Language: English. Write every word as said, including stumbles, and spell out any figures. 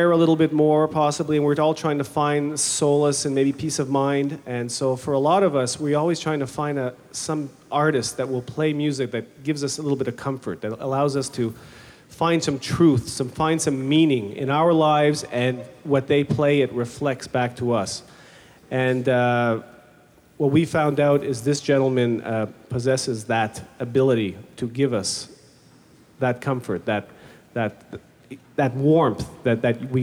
a little bit more possibly, and we're all trying to find solace and maybe peace of mind. And so for a lot of us, we're always trying to find a, some artist that will play music that gives us a little bit of comfort, that allows us to find some truth, some find some meaning in our lives, and what they play, it reflects back to us. And uh, what we found out is this gentleman uh, possesses that ability to give us that comfort, that that that warmth that that we